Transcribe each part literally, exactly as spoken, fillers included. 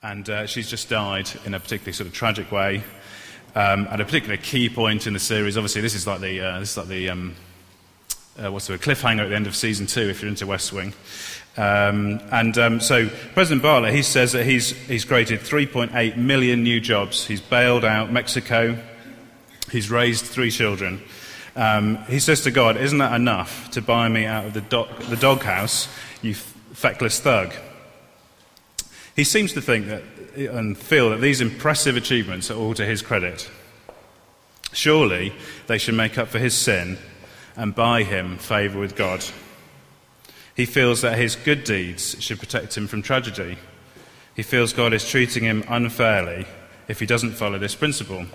and uh, she's just died in a particularly sort of tragic way um, at a particular key point in the series. Obviously, this is like the uh, this is like the um, uh, what's the word, cliffhanger at the end of season two if you're into West Wing. Um, and um, so President Bartlett, he says that he's he's created three point eight million new jobs. He's bailed out Mexico. He's raised three children. Um, he says to God, "Isn't that enough to buy me out of the do- the doghouse, you feckless thug?" He seems to think that and feel that these impressive achievements are all to his credit. Surely they should make up for his sin and buy him favour with God. He feels that his good deeds should protect him from tragedy. He feels God is treating him unfairly if he doesn't follow this principle.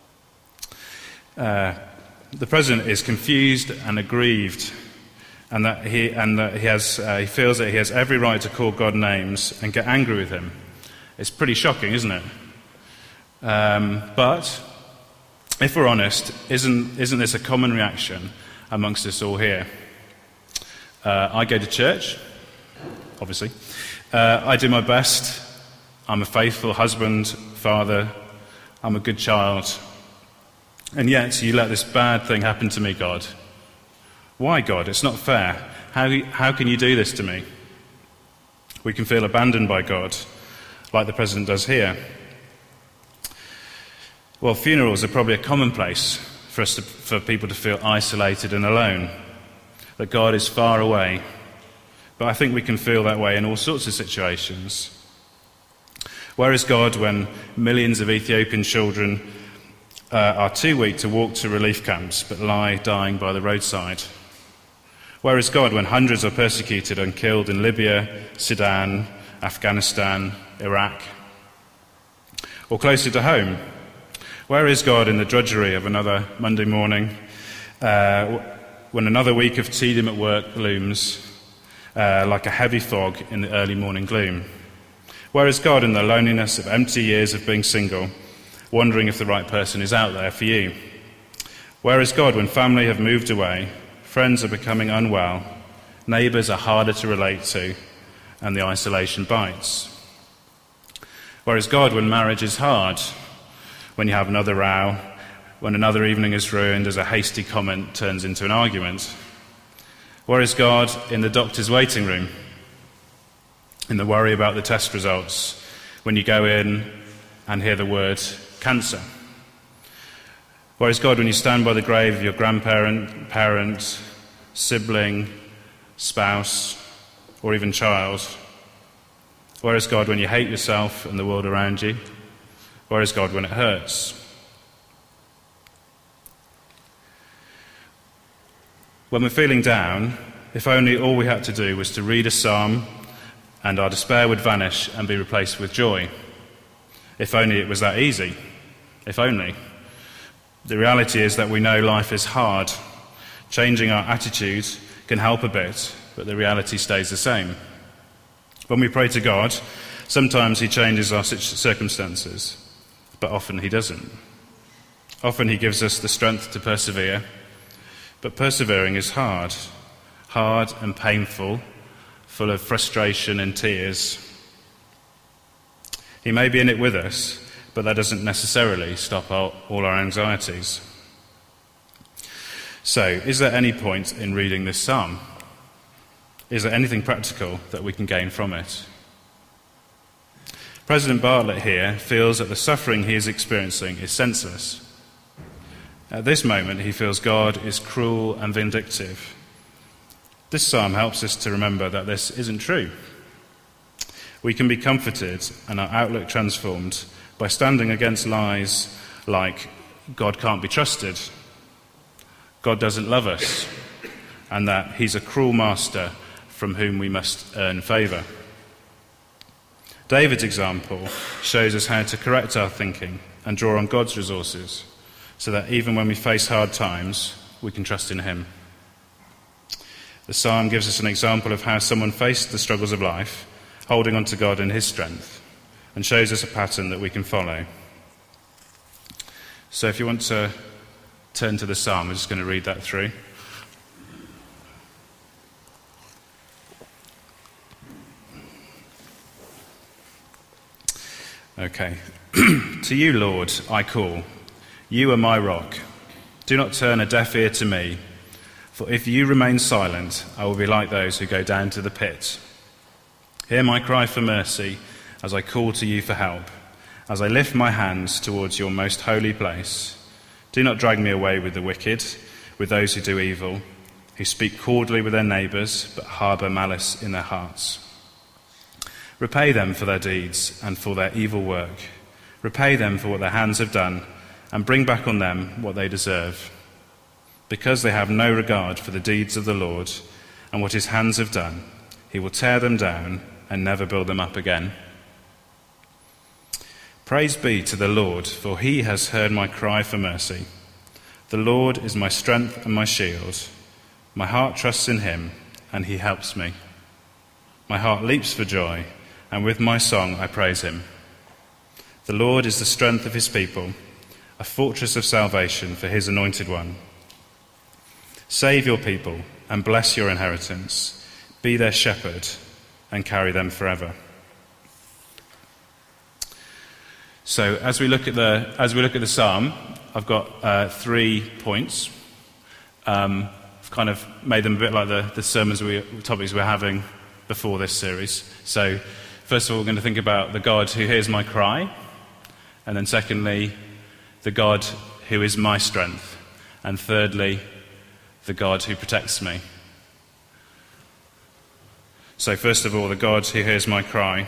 Uh, the president is confused and aggrieved, and that he and that he has uh, he feels that he has every right to call God names and get angry with him. It's pretty shocking, isn't it? Um, but if we're honest, isn't isn't this a common reaction amongst us all here? Uh, I go to church, obviously. Uh, I do my best. I'm a faithful husband, father. I'm a good child. And yet you let this bad thing happen to me, God. Why, God? It's not fair. How, how can you do this to me? We can feel abandoned by God, like the president does here. Well, funerals are probably a commonplace for us to, for people to feel isolated and alone, that God is far away. But I think we can feel that way in all sorts of situations. Where is God when millions of Ethiopian children uh, are too weak to walk to relief camps but lie dying by the roadside? Where is God when hundreds are persecuted and killed in Libya, Sudan, Afghanistan, Iraq? Or closer to home, where is God in the drudgery of another Monday morning, uh, when another week of tedium at work looms uh, like a heavy fog in the early morning gloom? Where is God in the loneliness of empty years of being single, wondering if the right person is out there for you? Where is God when family have moved away, friends are becoming unwell, neighbours are harder to relate to, and the isolation bites? Where is God when marriage is hard, when you have another row, when another evening is ruined as a hasty comment turns into an argument? Where is God in the doctor's waiting room, in the worry about the test results, when you go in and hear the word cancer? Where is God when you stand by the grave of your grandparent, parent, sibling, spouse, or even child? Where is God when you hate yourself and the world around you? Where is God when it hurts? When we're feeling down, if only all we had to do was to read a psalm and our despair would vanish and be replaced with joy. If only it was that easy. If only. The reality is that we know life is hard. Changing our attitude can help a bit, but the reality stays the same. When we pray to God, sometimes he changes our circumstances, but often he doesn't. Often he gives us the strength to persevere, but persevering is hard, hard and painful, full of frustration and tears. He may be in it with us, but that doesn't necessarily stop our, all our anxieties. So, is there any point in reading this psalm? Is there anything practical that we can gain from it? President Bartlett here feels that the suffering he is experiencing is senseless. At this moment, he feels God is cruel and vindictive. This psalm helps us to remember that this isn't true. We can be comforted and our outlook transformed by standing against lies like God can't be trusted, God doesn't love us, and that he's a cruel master from whom we must earn favour. David's example shows us how to correct our thinking and draw on God's resources, so that even when we face hard times, we can trust in him. The psalm gives us an example of how someone faced the struggles of life, holding on to God in his strength, and shows us a pattern that we can follow. So if you want to turn to the psalm, I'm just going to read that through. Okay. To you, Lord, I call. You are my rock. Do not turn a deaf ear to me, for if you remain silent, I will be like those who go down to the pit. Hear my cry for mercy as I call to you for help, as I lift my hands towards your most holy place. Do not drag me away with the wicked, with those who do evil, who speak cordially with their neighbours, but harbour malice in their hearts. Repay them for their deeds and for their evil work. Repay them for what their hands have done, and bring back on them what they deserve. Because they have no regard for the deeds of the Lord and what his hands have done, he will tear them down and never build them up again. Praise be to the Lord, for he has heard my cry for mercy. The Lord is my strength and my shield. My heart trusts in him, and he helps me. My heart leaps for joy, and with my song I praise him. The Lord is the strength of his people, a fortress of salvation for his anointed one. Save your people and bless your inheritance. Be their shepherd and carry them forever. So as we look at the as we look at the psalm, I've got uh, three points. Um, I've kind of made them a bit like the, the sermons we topics we're having before this series. So first of all, we're going to think about the God who hears my cry, and then secondly, the God who is my strength, and thirdly, the God who protects me. So first of all, the God who hears my cry.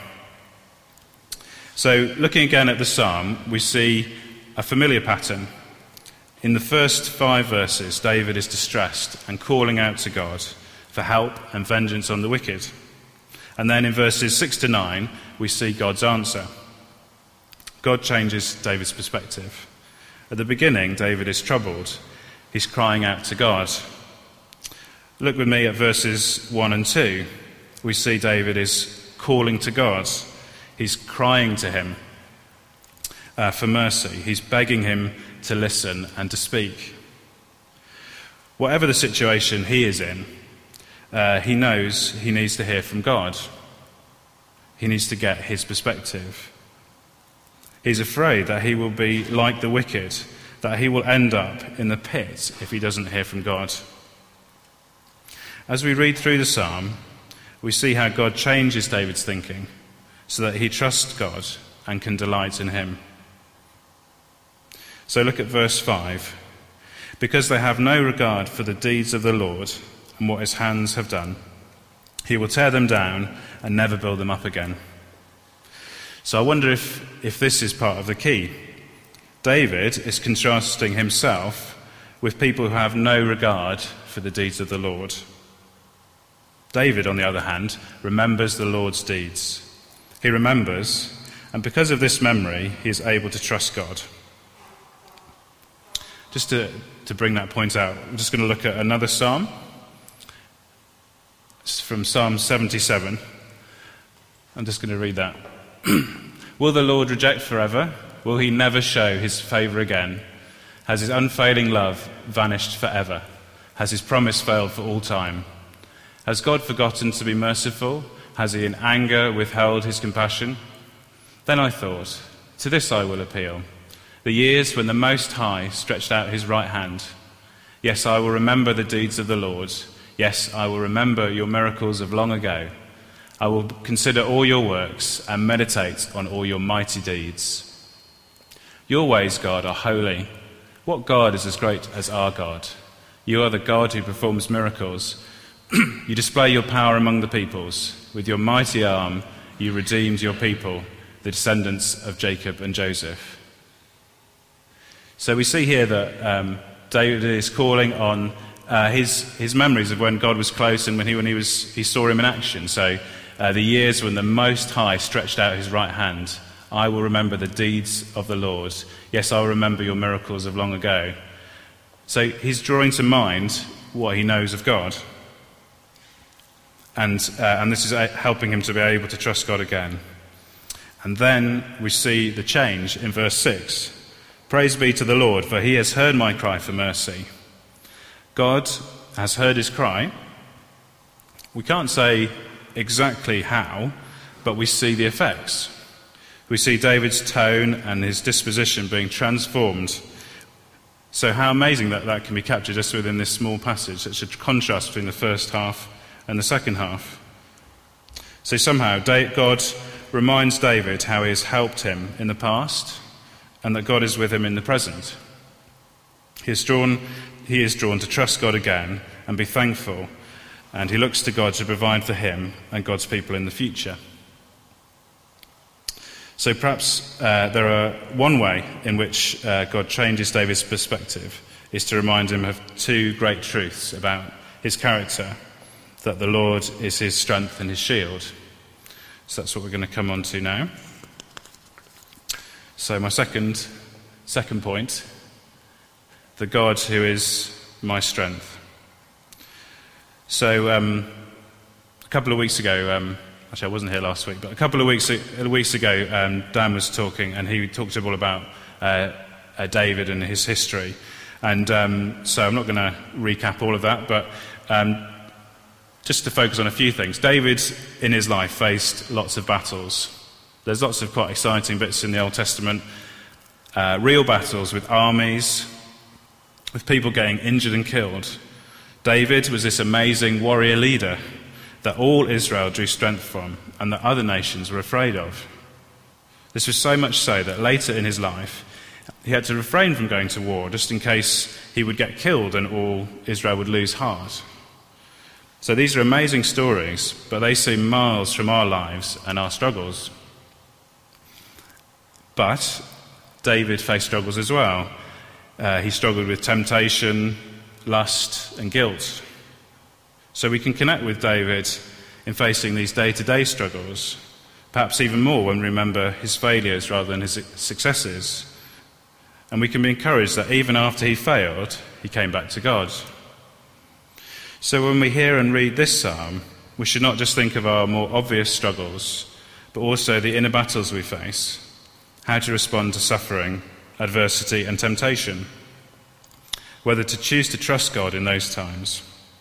So looking again at the psalm, we see a familiar pattern. In the first five verses, David is distressed and calling out to God for help and vengeance on the wicked. And then in verses six to nine, we see God's answer. God changes David's perspective. At the beginning, David is troubled. He's crying out to God. Look with me at verses one and two. We see David is calling to God. He's crying to him uh, for mercy. He's begging him to listen and to speak. Whatever the situation he is in, uh, he knows he needs to hear from God. He needs to get his perspective. He's afraid that he will be like the wicked, that he will end up in the pit if he doesn't hear from God. As we read through the psalm, we see how God changes David's thinking so that he trusts God and can delight in him. So look at verse five. Because they have no regard for the deeds of the Lord and what his hands have done, he will tear them down and never build them up again. So I wonder if, if this is part of the key. David is contrasting himself with people who have no regard for the deeds of the Lord. David, on the other hand, remembers the Lord's deeds. He remembers, and because of this memory, he is able to trust God. Just to, to bring that point out, I'm just going to look at another psalm. It's from Psalm seventy-seven. I'm just going to read that. Will the Lord reject forever? Will he never show his favour again? Has his unfailing love vanished forever? Has his promise failed for all time? Has God forgotten to be merciful? Has he in anger withheld his compassion? Then I thought, to this I will appeal. The years when the Most High stretched out his right hand. Yes, I will remember the deeds of the Lord. Yes, I will remember your miracles of long ago. I will consider all your works and meditate on all your mighty deeds. Your ways, God, are holy. What God is as great as our God? You are the God who performs miracles. You display your power among the peoples. With your mighty arm, you redeemed your people, the descendants of Jacob and Joseph. So we see here that um, David is calling on uh, his his memories of when God was close and when he when he was he saw him in action. So uh, the years when the Most High stretched out his right hand. I will remember the deeds of the Lord. Yes, I will remember your miracles of long ago. So he's drawing to mind what he knows of God. And, uh, and this is helping him to be able to trust God again. And then we see the change in verse six. Praise be to the Lord, for he has heard my cry for mercy. God has heard his cry. We can't say exactly how, but we see the effects. We see David's tone and his disposition being transformed. So how amazing that that can be captured just within this small passage. Such a contrast between the first half and the second half. So somehow God reminds David how he has helped him in the past and that God is with him in the present. He is drawn, he is drawn to trust God again and be thankful, and he looks to God to provide for him and God's people in the future. So perhaps uh, there are one way in which uh, God changes David's perspective is to remind him of two great truths about his character, that the Lord is his strength and his shield. So that's what we're going to come on to now. So my second, second point, the God who is my strength. So um, a couple of weeks ago, um, actually I wasn't here last week, but a couple of weeks, weeks ago um, Dan was talking and he talked all about uh, uh, David and his history. And um, so I'm not going to recap all of that, but um, just to focus on a few things. David, in his life, faced lots of battles. There's lots of quite exciting bits in the Old Testament. Uh, real battles with armies, with people getting injured and killed. David was this amazing warrior leader that all Israel drew strength from and that other nations were afraid of. This was so much so that later in his life, he had to refrain from going to war just in case he would get killed and all Israel would lose heart. So these are amazing stories, but they seem miles from our lives and our struggles. But David faced struggles as well. Uh, he struggled with temptation, lust, and guilt. So we can connect with David in facing these day-to-day struggles, perhaps even more when we remember his failures rather than his successes. And we can be encouraged that even after he failed, he came back to God. So when we hear and read this psalm, we should not just think of our more obvious struggles, but also the inner battles we face, how to respond to suffering, adversity and temptation, whether to choose to trust God in those times.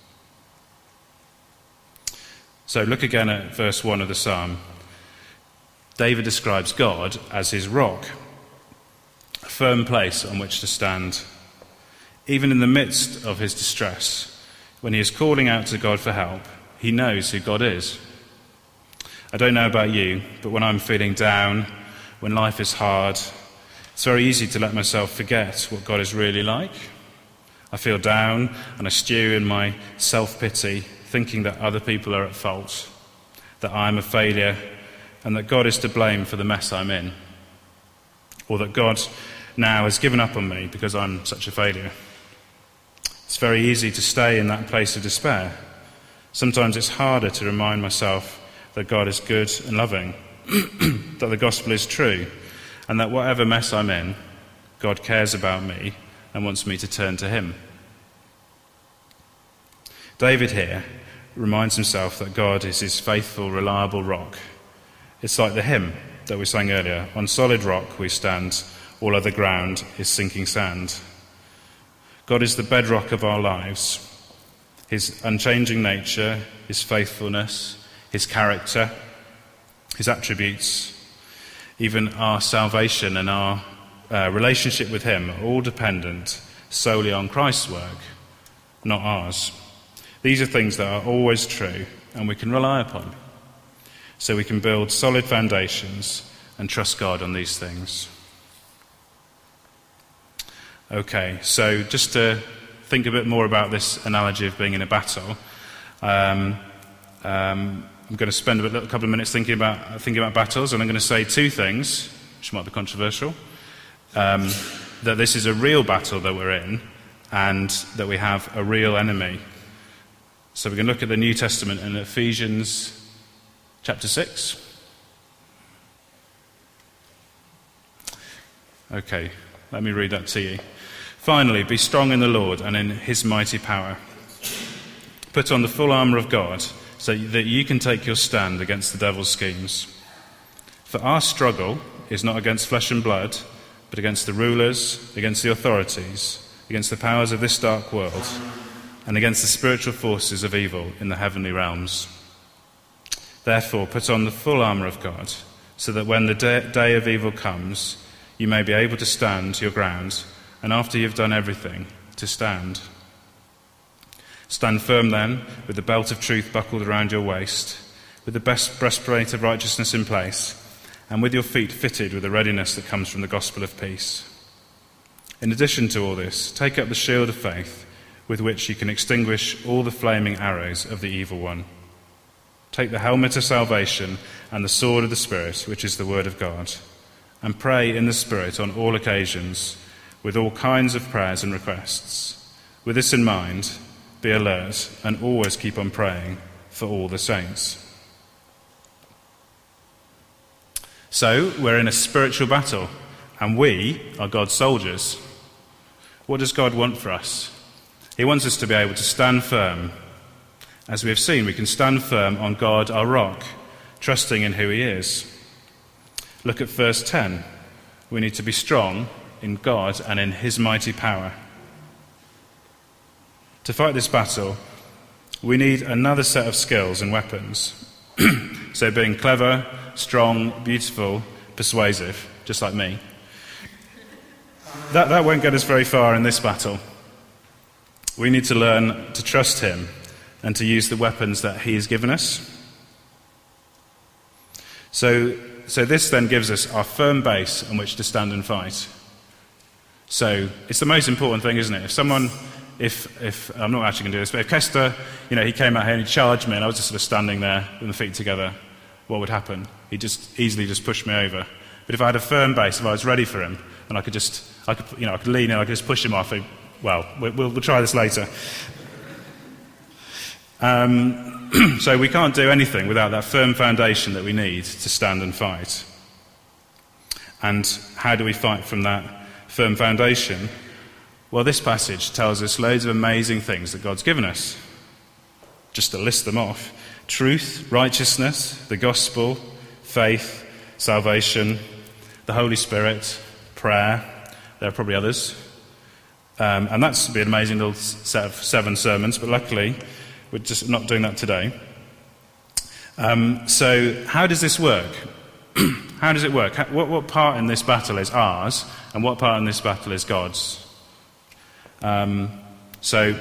So look again at verse one of the psalm. David describes God as his rock, a firm place on which to stand. Even in the midst of his distress, when he is calling out to God for help, he knows who God is. I don't know about you, but when I'm feeling down, when life is hard, it's very easy to let myself forget what God is really like. I feel down and I stew in my self-pity, thinking that other people are at fault, that I'm a failure, and that God is to blame for the mess I'm in, or that God now has given up on me because I'm such a failure. It's very easy to stay in that place of despair. Sometimes it's harder to remind myself that God is good and loving, that the gospel is true, and that whatever mess I'm in, God cares about me and wants me to turn to him. David here reminds himself that God is his faithful, reliable rock. It's like the hymn that we sang earlier, "On solid rock we stand, all other ground is sinking sand." God is the bedrock of our lives. His unchanging nature, his faithfulness, his character, his attributes, even our salvation and our uh, relationship with him are all dependent solely on Christ's work, not ours. These are things that are always true and we can rely upon. So we can build solid foundations and trust God on these things. Okay, so just to think a bit more about this analogy of being in a battle, um, um, I'm going to spend a, bit, a couple of minutes thinking about thinking about battles, and I'm going to say two things, which might be controversial. Um, that this is a real battle that we're in, and that we have a real enemy. So we can look at the New Testament in Ephesians chapter six. Okay, let me read that to you. Finally, be strong in the Lord and in his mighty power. Put on the full armour of God, so that you can take your stand against the devil's schemes. For our struggle is not against flesh and blood, but against the rulers, against the authorities, against the powers of this dark world, and against the spiritual forces of evil in the heavenly realms. Therefore, put on the full armour of God, so that when the day, day of evil comes, you may be able to stand your ground, and after you've done everything, to stand. Stand firm then, with the belt of truth buckled around your waist, with the best breastplate of righteousness in place, and with your feet fitted with the readiness that comes from the gospel of peace. In addition to all this, take up the shield of faith, with which you can extinguish all the flaming arrows of the evil one. Take the helmet of salvation and the sword of the Spirit, which is the word of God, and pray in the Spirit on all occasions, with all kinds of prayers and requests. With this in mind, be alert and always keep on praying for all the saints. So, we're in a spiritual battle, and we are God's soldiers. What does God want for us? He wants us to be able to stand firm. As we have seen, we can stand firm on God, our rock, trusting in who he is. Look at verse ten. We need to be strong in God and in his mighty power. To fight this battle, we need another set of skills and weapons. So being clever, strong, beautiful, persuasive, just like me. That, that won't get us very far in this battle. We need to learn to trust him and to use the weapons that he has given us. So, so this then gives us our firm base on which to stand and fight. So it's the most important thing, isn't it? If someone, if, if I'm not actually going to do this, but if Kester, you know, he came out here and he charged me and I was just sort of standing there with my feet together, what would happen? He'd just easily just push me over. But if I had a firm base, if I was ready for him, and I could just, I could, you know, I could lean in, I could just push him off. Well, we'll, we'll try this later. Um, so we can't do anything without that firm foundation that we need to stand and fight. And how do we fight from that firm foundation? Well, this passage tells us loads of amazing things that God's given us. Just to list them off: truth, righteousness, the gospel, faith, salvation, the Holy Spirit, prayer. There are probably others. Um, and that's be an amazing little set of seven sermons, but luckily we're just not doing that today. Um, so how does this work? How does it work? How, what, what part in this battle is ours, and what part in this battle is God's? Um, so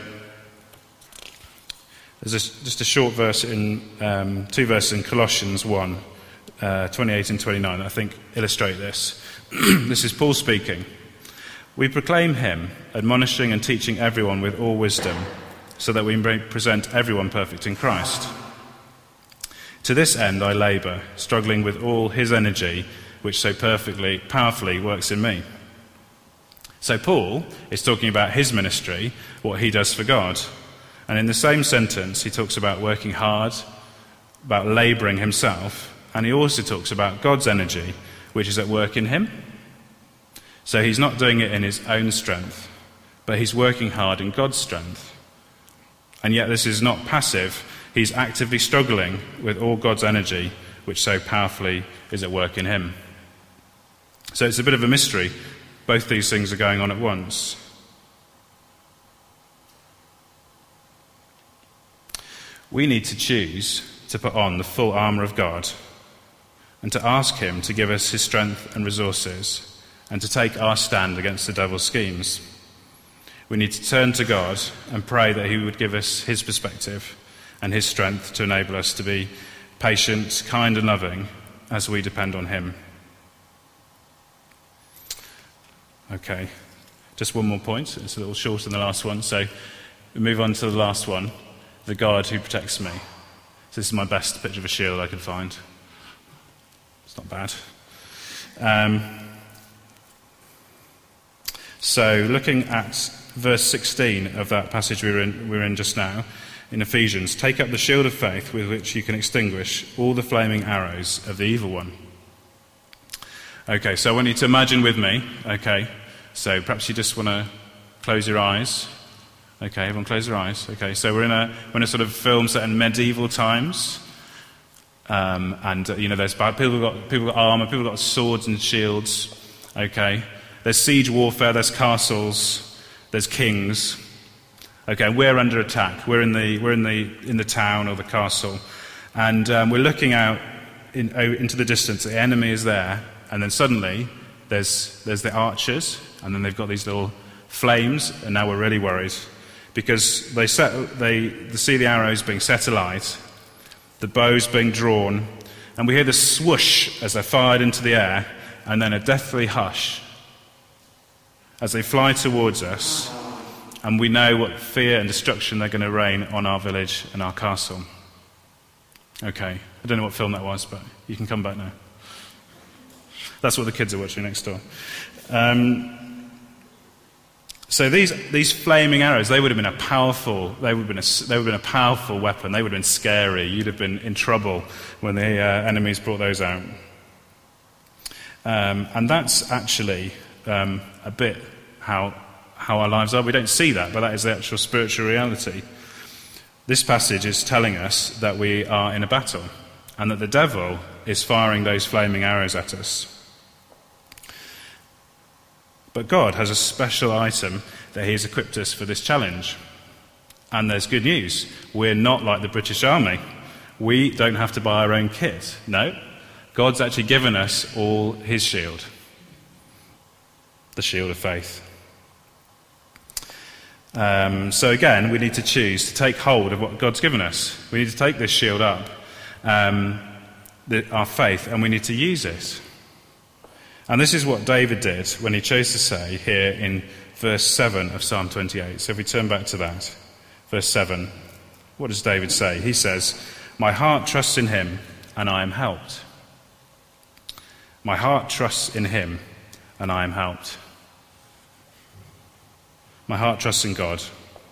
there's a, just a short verse in, um, two verses in Colossians one, uh, twenty-eight and twenty-nine, that I think illustrate this. This is Paul speaking. We proclaim him, admonishing and teaching everyone with all wisdom, so that we may present everyone perfect in Christ. To this end I labour, struggling with all his energy, which so perfectly, powerfully works in me. So Paul is talking about his ministry, what he does for God. And in the same sentence he talks about working hard, about labouring himself, and he also talks about God's energy, which is at work in him. So he's not doing it in his own strength, but he's working hard in God's strength. And yet this is not passive. He's actively struggling with all God's energy, which so powerfully is at work in him. So it's a bit of a mystery. Both these things are going on at once. We need to choose to put on the full armour of God and to ask him to give us his strength and resources, and to take our stand against the devil's schemes. We need to turn to God and pray that he would give us his perspective and his strength to enable us to be patient, kind and loving as we depend on him. Okay, just one more point. It's a little shorter than the last one, so we move on to the last one, the God who protects me. So this is my best picture of a shield I could find. It's not bad. Um, So, looking at verse sixteen of that passage we were in, we were in just now, in Ephesians, take up the shield of faith with which you can extinguish all the flaming arrows of the evil one. Okay, so I want you to imagine with me, okay, so perhaps you just want to close your eyes. Okay, everyone close your eyes. Okay, so we're in a, we're in a sort of film set in medieval times. Um, and, uh, you know, there's people got, people got armour, people got swords and shields. Okay. There's siege warfare, there's castles, there's kings. Okay, we're under attack. We're in the we're in the in the town or the castle, and um, we're looking out in, oh, into the distance, the enemy is there, and then suddenly there's, there's the archers, and then they've got these little flames, and now we're really worried because they, set, they, they see the arrows being set alight, the bows being drawn, and we hear the swoosh as they're fired into the air, and then a deathly hush as they fly towards us, and we know what fear and destruction they're going to rain on our village and our castle. Okay, I don't know what film that was, but you can come back now. That's what the kids are watching next door. Um, so these these flaming arrows, they would have been a powerful, they would have been a, they would have been a powerful weapon. They would have been scary. You'd have been in trouble when the uh, enemies brought those out. Um, and that's actually um, a bit how how our lives are. We don't see that, but that is the actual spiritual reality. This passage is telling us that we are in a battle and that the devil is firing those flaming arrows at us. But God has a special item that He has equipped us for this challenge. And there's good news. We're not like the British Army. We don't have to buy our own kit. No, God's actually given us all His shield. The shield of faith. Um, so again, we need to choose to take hold of what God's given us. We need to take this shield up, um, the, our faith, and we need to use it. And this is what David did when he chose to say here in verse seven of Psalm twenty-eight. So if we turn back to that, verse seven, what does David say? He says, "My heart trusts in Him, and I am helped." My heart trusts in Him, and I am helped. My heart trusts in God.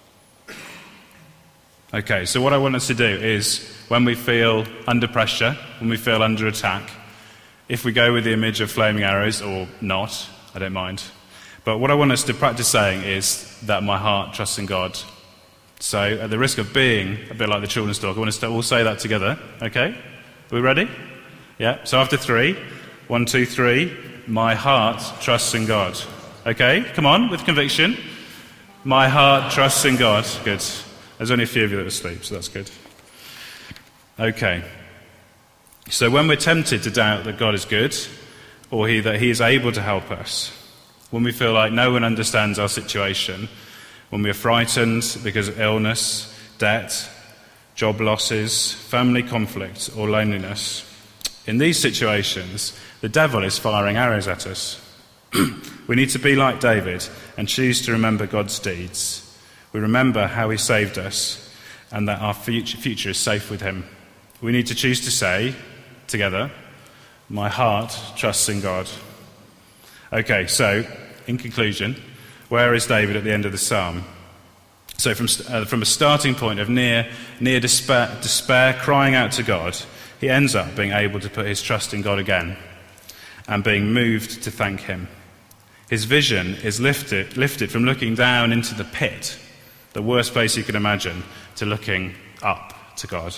Okay, so what I want us to do is, when we feel under pressure, when we feel under attack, if we go with the image of flaming arrows, or not, I don't mind. But what I want us to practice saying is that my heart trusts in God. So, at the risk of being a bit like the children's talk, I want us to all say that together. Okay? Are we ready? Yeah? So after three, one, two, three, my heart trusts in God. Okay? Come on, with conviction. My heart trusts in God. Good. There's only a few of you that are asleep, so that's good. Okay. So when we're tempted to doubt that God is good, or he, that He is able to help us, when we feel like no one understands our situation, when we are frightened because of illness, debt, job losses, family conflict, or loneliness, in these situations, the devil is firing arrows at us. We need to be like David and choose to remember God's deeds. We remember how He saved us and that our future is safe with Him. We need to choose to say, together, my heart trusts in God. Okay, so, in conclusion, where is David at the end of the psalm? So from, uh, from a starting point of near, near despair, despair, crying out to God, he ends up being able to put his trust in God again and being moved to thank Him. His vision is lifted, lifted from looking down into the pit, the worst place you can imagine, to looking up to God.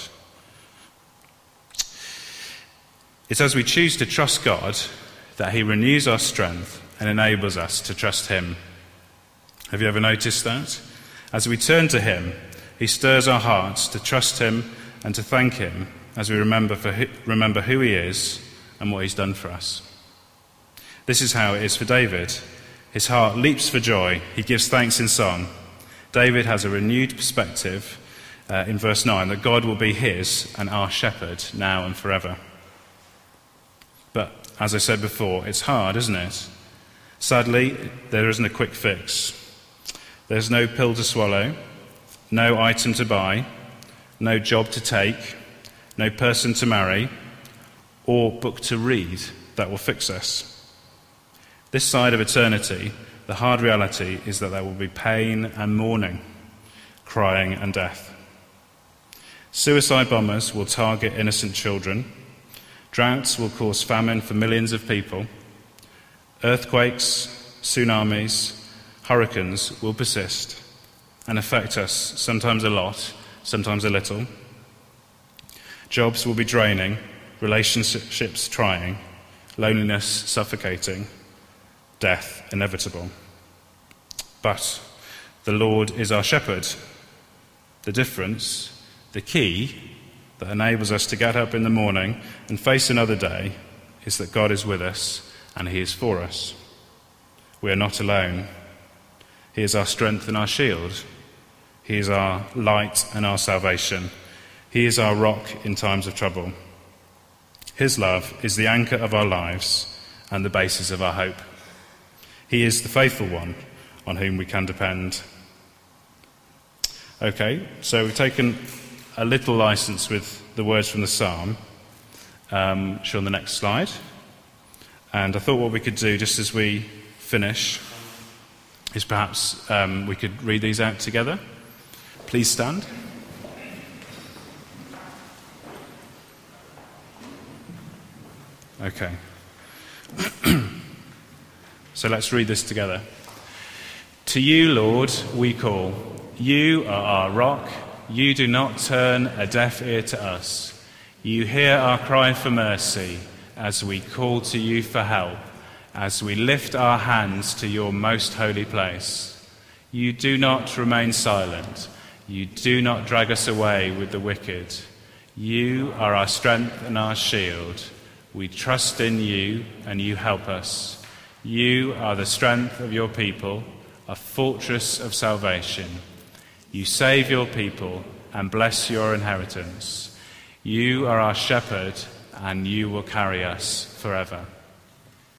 It's as we choose to trust God that He renews our strength and enables us to trust Him. Have you ever noticed that? As we turn to Him, He stirs our hearts to trust Him and to thank Him as we remember, for, remember who He is and what He's done for us. This is how it is for David. His heart leaps for joy. He gives thanks in song. David has a renewed perspective uh, in verse nine that God will be his and our shepherd now and forever. But as I said before, it's hard, isn't it? Sadly, there isn't a quick fix. There's no pill to swallow, no item to buy, no job to take, no person to marry, or book to read that will fix us. This side of eternity, the hard reality is that there will be pain and mourning, crying and death. Suicide bombers will target innocent children. Droughts will cause famine for millions of people. Earthquakes, tsunamis, hurricanes will persist and affect us, sometimes a lot, sometimes a little. Jobs will be draining, relationships trying, loneliness suffocating, death inevitable. But the Lord is our shepherd. The difference, the key, that enables us to get up in the morning and face another day is that God is with us and he is for us. We are not alone. He is our strength and our shield. He is our light and our salvation. He is our rock in times of trouble. His love is the anchor of our lives and the basis of our hope. He is the faithful one on whom we can depend. Okay, so we've taken a little license with the words from the psalm, um, shown on the next slide. And I thought what we could do, just as we finish, is perhaps um, we could read these out together. Please stand. Okay. So let's read this together. To you, Lord, we call. You are our rock. You do not turn a deaf ear to us. You hear our cry for mercy as we call to you for help, as we lift our hands to your most holy place. You do not remain silent. You do not drag us away with the wicked. You are our strength and our shield. We trust in you and you help us. You are the strength of your people, a fortress of salvation. You save your people and bless your inheritance. You are our shepherd and you will carry us forever.